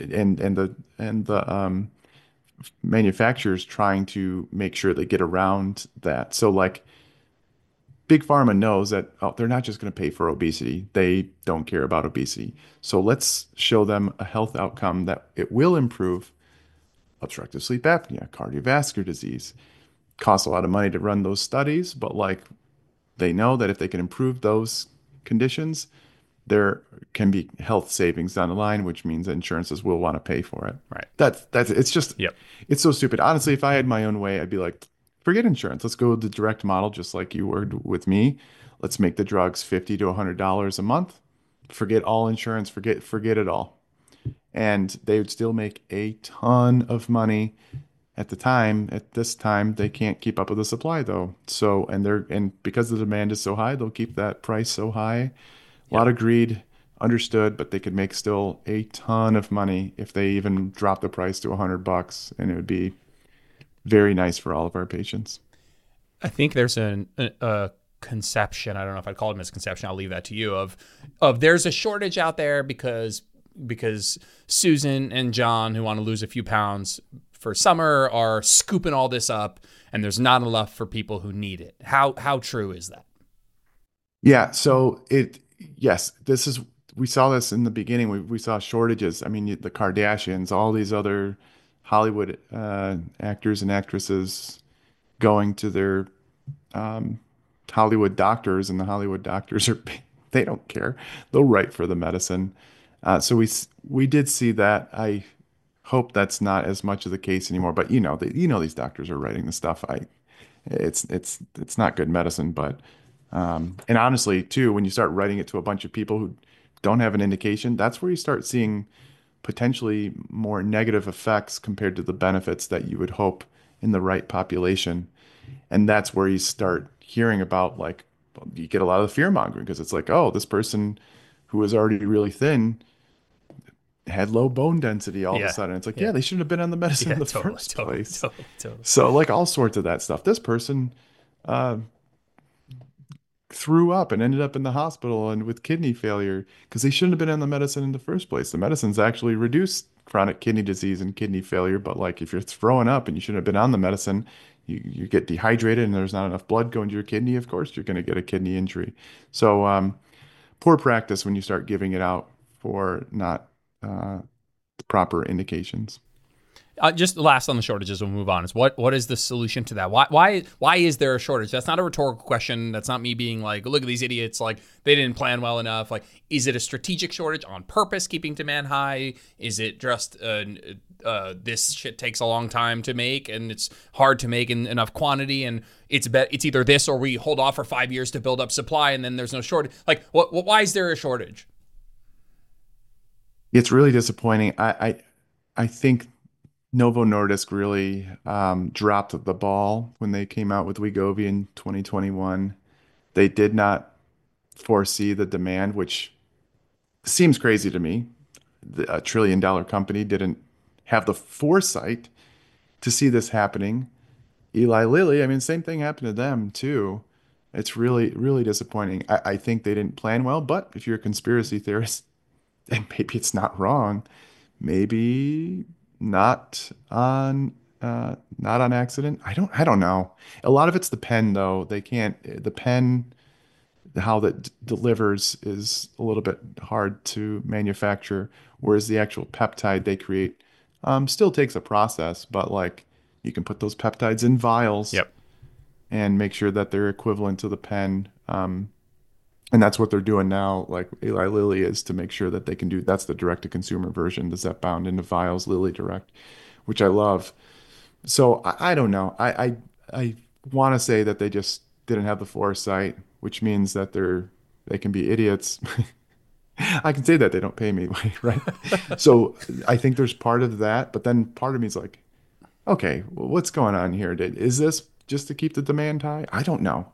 and the manufacturers trying to make sure they get around that. So like Big Pharma knows that they're not just going to pay for obesity. They don't care about obesity. So let's show them a health outcome that it will improve obstructive sleep apnea, cardiovascular disease. Costs a lot of money to run those studies, but like they know that if they can improve those conditions, there can be health savings down the line, which means that insurances will want to pay for it. Right. That's it's just Yep. it's so stupid. Honestly, if I had my own way, I'd be like, forget insurance. Let's go with the direct model, just like you were with me. Let's make the drugs $50 to $100 a month. Forget all insurance. Forget it all. And they would still make a ton of money at the time. At this time, they can't keep up with the supply though. So and because the demand is so high, they'll keep that price so high. A lot Yep. of greed, understood, but they could make still a ton of money if they even drop the price to $100, and it would be very nice for all of our patients. I think there's a conception. I don't know if I'd call it a misconception. I'll leave that to you. Of there's a shortage out there because Susan and John, who want to lose a few pounds for summer, are scooping all this up, and there's not enough for people who need it. How true is that? Yeah, so yes, this is, we saw this in the beginning. We saw shortages. I mean, the Kardashians, all these other Hollywood actors and actresses going to their um, Hollywood doctors, and the Hollywood doctors are, they don't care. They'll write for the medicine. So we did see that. I hope that's not as much of the case anymore. But these doctors are writing the stuff. It's not good medicine. But and honestly, too, when you start writing it to a bunch of people who don't have an indication, that's where you start seeing potentially more negative effects compared to the benefits that you would hope in the right population. And that's where you start hearing about, like, you get a lot of the fear mongering because it's like, oh, this person who was already really thin had low bone density all of a Yeah. sudden. It's like, Yeah. yeah, they shouldn't have been on the medicine in Yeah. the Totally. first Totally. place. Totally. Totally. So, like, all sorts of that stuff. This person uh, threw up and ended up in the hospital and with kidney failure because they shouldn't have been on the medicine in the first place. The medicines actually reduce chronic kidney disease and kidney failure, but like if you're throwing up and you shouldn't have been on the medicine, you get dehydrated and there's not enough blood going to your kidney, of course you're going to get a kidney injury. So poor practice when you start giving it out for not the proper indications. Just last on the shortages, we'll move on. Is what is the solution to that? Why is there a shortage? That's not a rhetorical question. That's not me being like, look at these idiots, like they didn't plan well enough. Like, is it a strategic shortage on purpose, keeping demand high? Is it just this shit takes a long time to make and it's hard to make in enough quantity, and it's either this or we hold off for 5 years to build up supply and then there's no shortage. Like, why is there a shortage? It's really disappointing. I think Novo Nordisk really dropped the ball when they came out with Wegovy in 2021. They did not foresee the demand, which seems crazy to me. A trillion-dollar company didn't have the foresight to see this happening. Eli Lilly, I mean, same thing happened to them too. It's really, really disappointing. I think they didn't plan well, but if you're a conspiracy theorist, and maybe it's not wrong, maybe not on not on accident. I don't know. A lot of it's the pen though. They can't the pen how that delivers is a little bit hard to manufacture, whereas the actual peptide they create still takes a process, but like you can put those peptides in vials Yep. and make sure that they're equivalent to the pen. And that's what they're doing now, like Eli Lilly is, to make sure that they can do that's the direct to consumer version, the Zepbound into vials, Lilly Direct, which I love. So I don't know. I want to say that they just didn't have the foresight, which means that they can be idiots. I can say that they don't pay me, right? So I think there's part of that, but then part of me is like, okay, well, what's going on here? Is this just to keep the demand high? I don't know.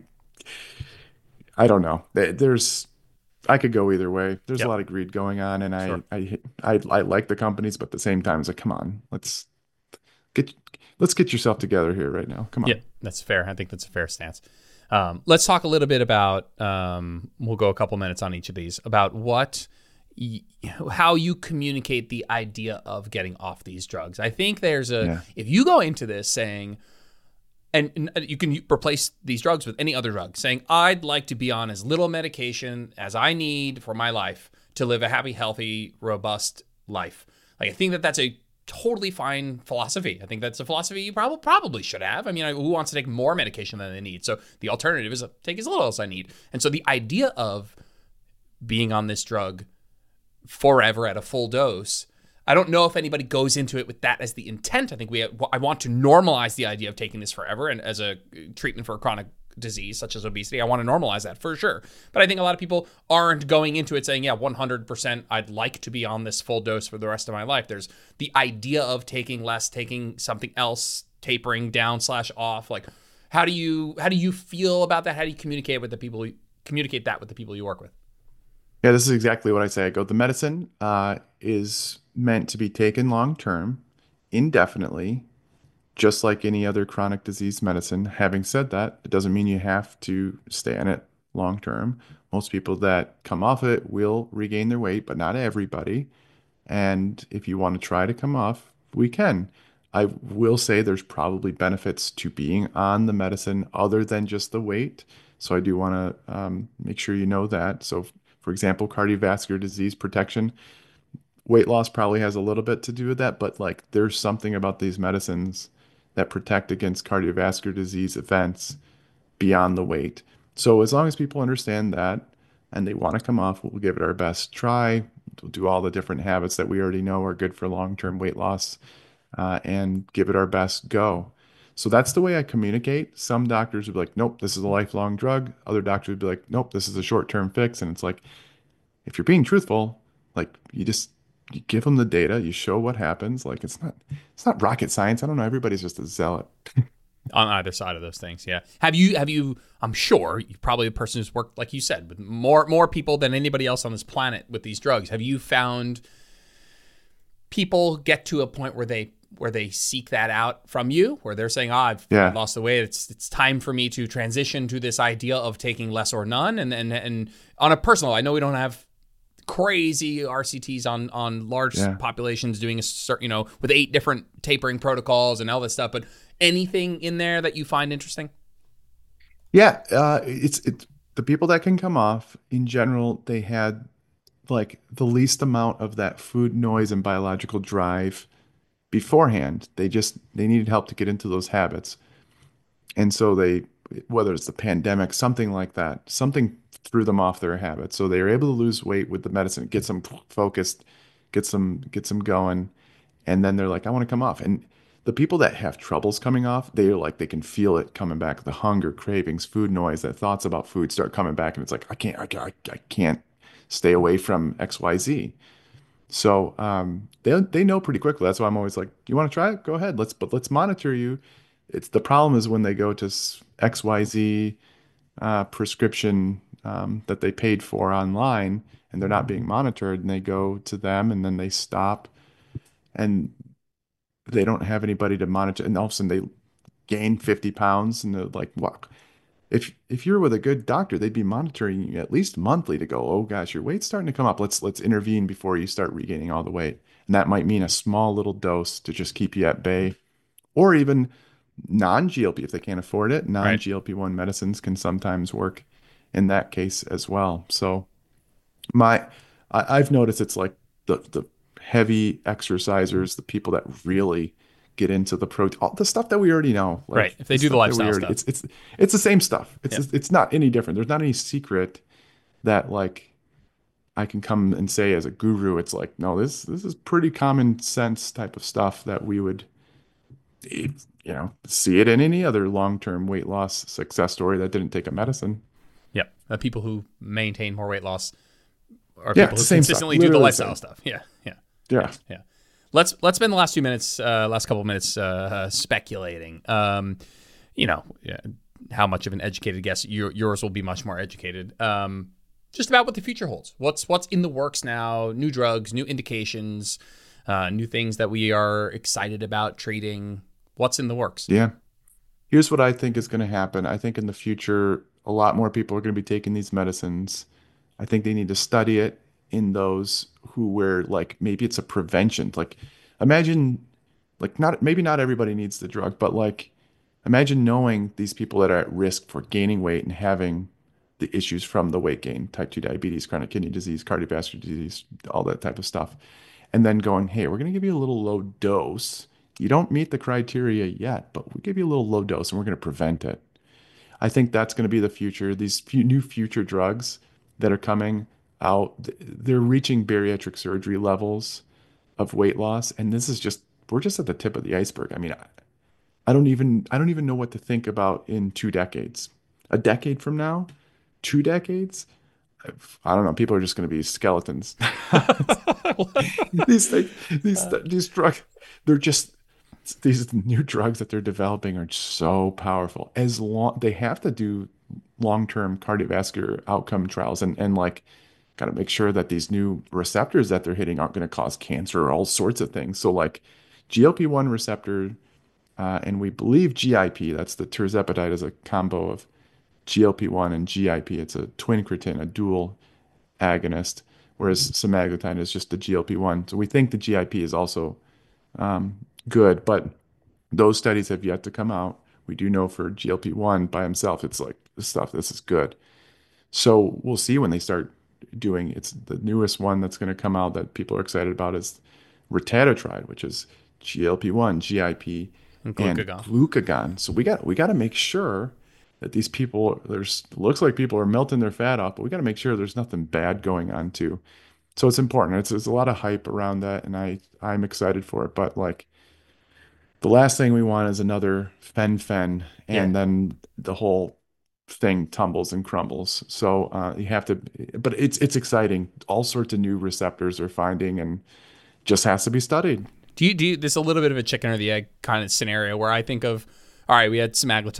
I don't know. There's I could go either way. There's a Yep, lot of greed going on, and sure. I like the companies, but at the same time, it's like, come on, get let's get yourself together here right now. Come Yeah, on. that's fair. I think that's a fair stance. Let's talk a little bit about. We'll go a couple minutes on each of these about how you communicate the idea of getting off these drugs. I think Yeah. if you go into this saying, and you can replace these drugs with any other drug, saying I'd like to be on as little medication as I need for my life to live a happy, healthy, robust life. Like I think that that's a totally fine philosophy. I think that's a philosophy you probably should have. I mean, who wants to take more medication than they need? So the alternative is take as little as I need. And so the idea of being on this drug forever at a full dose, I don't know if anybody goes into it with that as the intent. I think I want to normalize the idea of taking this forever and as a treatment for a chronic disease such as obesity. I want to normalize that for sure. But I think a lot of people aren't going into it saying, yeah, 100% I'd like to be on this full dose for the rest of my life. There's the idea of taking less, taking something else, tapering down / off. Like, how do you feel about that? How do you communicate that with the people you work with? Yeah, this is exactly what I say. I go, the medicine is meant to be taken long term, indefinitely, just like any other chronic disease medicine. Having said that, it doesn't mean you have to stay on it long term. Most people that come off it will regain their weight, but not everybody. And if you want to try to come off, we can. I will say there's probably benefits to being on the medicine other than just the weight. So I do want to make sure you know that. So, for example, cardiovascular disease protection, weight loss probably has a little bit to do with that, but like there's something about these medicines that protect against cardiovascular disease events beyond the weight. So as long as people understand that and they want to come off, we'll give it our best try. We'll do all the different habits that we already know are good for long-term weight loss, and give it our best go. So that's the way I communicate. Some doctors would be like, nope, this is a lifelong drug. Other doctors would be like, nope, this is a short-term fix. And it's like, if you're being truthful, like you give them the data, you show what happens. Like it's not rocket science. I don't know. Everybody's just a zealot. On either side of those things, yeah. Have you? I'm sure you're probably a person who's worked, like you said, with more people than anybody else on this planet with these drugs. Have you found people get to a point where they seek that out from you, where they're saying, I've Yeah. lost the weight. It's time for me to transition to this idea of taking less or none. And on a personal, I know we don't have crazy RCTs on large Yeah. populations doing a certain, with 8 different tapering protocols and all this stuff, but anything in there that you find interesting? Yeah, it's the people that can come off in general, they had like the least amount of that food noise and biological drive beforehand. They needed help to get into those habits. And so whether it's the pandemic, something like that, something threw them off their habits. So they were able to lose weight with the medicine, get some focused, get some going, and then they're like, I want to come off. And the people that have troubles coming off, they're like they can feel it coming back. The hunger, cravings, food noise, that thoughts about food start coming back, and it's like I can't stay away from XYZ. So they know pretty quickly. That's why I'm always like, you want to try it? Go ahead. Let's monitor you. It's the problem is when they go to XYZ prescription that they paid for online and they're not being monitored, and they go to them and then they stop and they don't have anybody to monitor, and all of a sudden they gain 50 pounds, and they're like, well, if you're with a good doctor, they'd be monitoring you at least monthly to go, oh gosh, your weight's starting to come up. Let's intervene before you start regaining all the weight. And that might mean a small little dose to just keep you at bay, or even non-GLP if they can't afford it. Right. Non-GLP-1 medicines can sometimes work in that case as well. So my I've noticed it's like the heavy exercisers, the people that really get into the protein, all the stuff that we already know, Right. like If they the do the stuff that we lifestyle already, stuff. it's the same stuff. It's Yeah. it's not any different. There's not any secret that like I can come and say as a guru. It's like, no, this is pretty common sense type of stuff that we would see it in any other long-term weight loss success story that didn't take a medicine. Yeah. The people who maintain more weight loss are Yeah, people it's who the same stuff. consistently do the Literally the lifestyle same. stuff. Yeah. Yeah. Yeah. Yeah. Yeah. Let's spend the last couple of minutes speculating. Yeah, how much of an educated guess? Yours will be much more educated. Just about what the future holds. What's in the works now? New drugs, new indications, new things that we are excited about treating. What's in the works? Yeah. Here's what I think is going to happen. I think in the future, a lot more people are going to be taking these medicines. I think they need to study it in those who where like maybe it's a prevention. Like imagine like not maybe not everybody needs the drug, but like imagine knowing these people that are at risk for gaining weight and having the issues from the weight gain, type 2 diabetes, chronic kidney disease, cardiovascular disease, all that type of stuff. And then going, hey, we're going to give you a little low dose. You don't meet the criteria yet, but we give you a little low dose and we're going to prevent it. I think that's going to be the future. These new future drugs that are coming out, they're reaching bariatric surgery levels of weight loss. And this is just, we're just at the tip of the iceberg. I mean, I don't even know what to think about in 2 decades. A decade from now, 2 decades, I don't know. People are just going to be skeletons. these things, these drugs, they're just these new drugs that they're developing are so powerful. As long they have to do long-term cardiovascular outcome trials and like got to make sure that these new receptors that they're hitting aren't going to cause cancer or all sorts of things. So like GLP-1 receptor, and we believe GIP, that's the tirzepatide, is a combo of GLP-1 and GIP. It's a twin incretin, a dual agonist, whereas semaglutide is just the GLP-1. So we think the GIP is also good, but those studies have yet to come out. We do know for GLP-1 by himself, it's like this is good. So we'll see when they start doing it's the newest one that's going to come out that people are excited about is retatrutide, which is GLP-1, GIP, And and glucagon. glucagon. So we got to make sure that these people there's looks like people are melting their fat off, but we got to make sure there's nothing bad going on too. So it's important. It's a lot of hype around that, and I'm excited for it. But like the last thing we want is another fen, Yeah. and then the whole thing tumbles and crumbles. So you have to, but it's exciting. All sorts of new receptors are finding, and just has to be studied. Do you this is a little bit of a chicken or the egg kind of scenario where I think of, all right, we had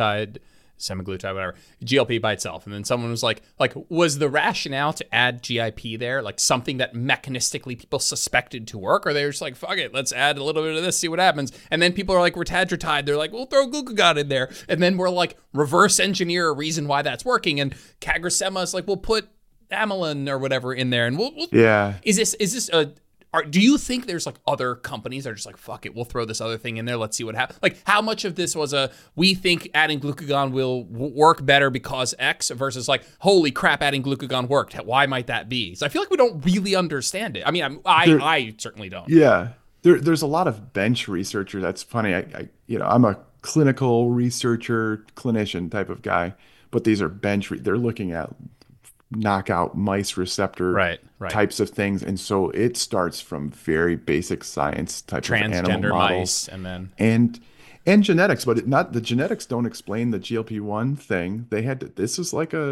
semaglutide, whatever, GLP by itself, and then someone was like, was the rationale to add GIP there like something that mechanistically people suspected to work, or they're just like, fuck it, let's add a little bit of this, see what happens, and then people are like retatrutide, they're like, we'll throw glucagon in there, and then we're like reverse engineer a reason why that's working, and CagriSema is like, we'll put amylin or whatever in there, and we'll Yeah. is this a do you think there's like other companies that are just like, fuck it, we'll throw this other thing in there, let's see what happens? Like, how much of this was we think adding glucagon will work better because X versus like, holy crap, adding glucagon worked. Why might that be? So I feel like we don't really understand it. I mean, I certainly don't. Yeah, there's a lot of bench researcher. That's funny. I'm a clinical researcher, clinician type of guy, but these are they're looking at knockout mice receptor Right. types of things, and so it starts from very basic science type of animal Transgender models mice, and then and genetics, but not the genetics don't explain the GLP-1 thing. They had to, this is like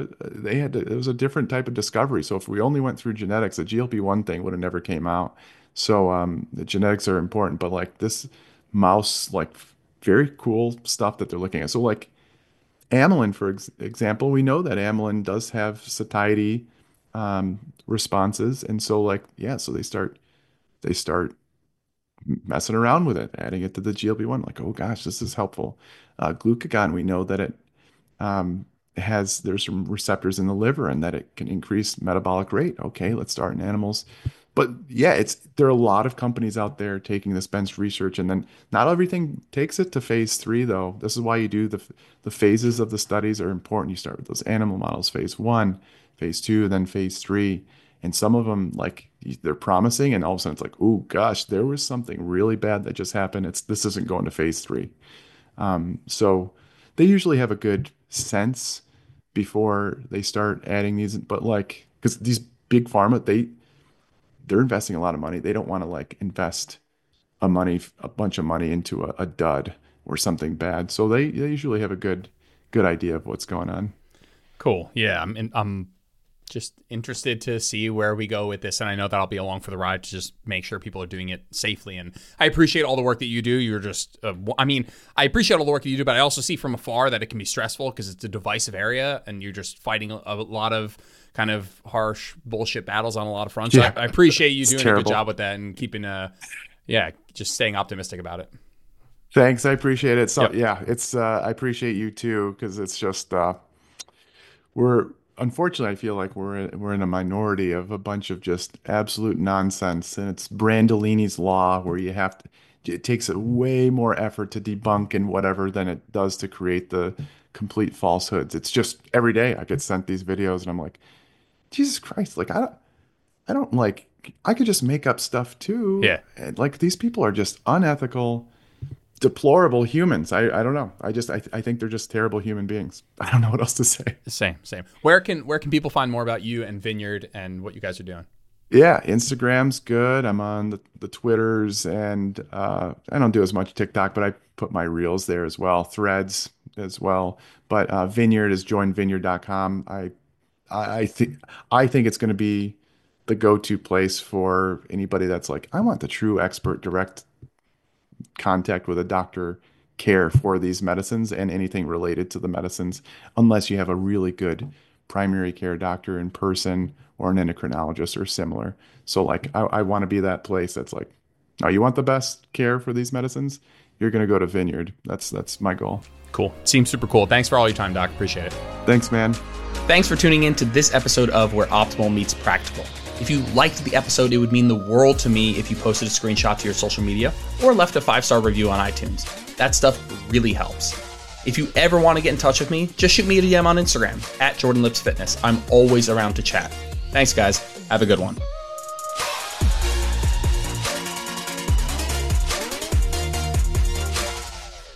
it was a different type of discovery. So if we only went through genetics, the GLP-1 thing would have never came out. So the genetics are important, but like this mouse, like very cool stuff that they're looking at. So like amylin, for example, we know that amylin does have satiety responses, and so like yeah, so they start messing around with it, adding it to the GLP-1. Like, oh gosh, this is helpful. Glucagon, we know that it there's some receptors in the liver and that it can increase metabolic rate. Okay, let's start in animals. But yeah, there are a lot of companies out there taking this bench research, and then not everything takes it to phase 3 though. This is why you do the phases of the studies are important. You start with those animal models, phase 1, phase 2, then phase 3. And some of them like they're promising, and all of a sudden it's like, oh gosh, there was something really bad that just happened. This isn't going to phase 3. So they usually have a good sense before they start adding these, but like because these big pharma, they're investing a lot of money. They don't want to like invest a bunch of money into a dud or something bad. So they usually have a good idea of what's going on. cool. Yeah, I'm Just interested to see where we go with this. And I know that I'll be along for the ride to just make sure people are doing it safely. And I appreciate all the work that you do. You're just, I appreciate all the work that you do, but I also see from afar that it can be stressful because it's a divisive area and you're just fighting a lot of kind of harsh bullshit battles on a lot of fronts. Yeah. So I appreciate you doing terrible. a good job with that and keeping just staying optimistic about it. Thanks. I appreciate it. So Yep. yeah, it's, I appreciate you too, because it's just, unfortunately, I feel like we're in a minority of a bunch of just absolute nonsense, and it's Brandolini's law where it takes a way more effort to debunk and whatever than it does to create the complete falsehoods. It's just every day I get sent these videos, and I'm like, Jesus Christ, like I don't like I could just make up stuff too. Yeah. And, like these people are just unethical, deplorable humans. I don't know. I think they're just terrible human beings. I don't know what else to say. Same. Where can people find more about you and Vineyard and what you guys are doing? Yeah, Instagram's good. I'm on the Twitters, and I don't do as much TikTok, but I put my reels there as well, Threads as well. But Vineyard is joinvineyard.com. I think it's going to be the go-to place for anybody that's like, I want the true expert direct contact with a doctor care for these medicines and anything related to the medicines, unless you have a really good primary care doctor in person or an endocrinologist or similar. So like I want to be that place that's like, oh, you want the best care for these medicines? You're going to go to Vineyard. That's my goal. Cool. Seems super cool. Thanks for all your time, Doc. Appreciate it. Thanks, man. Thanks for tuning in to this episode of Where Optimal Meets Practical. If you liked the episode, it would mean the world to me if you posted a screenshot to your social media or left a 5-star review on iTunes. That stuff really helps. If you ever want to get in touch with me, just shoot me a DM on Instagram @JordanLipsFitness. I'm always around to chat. Thanks, guys. Have a good one.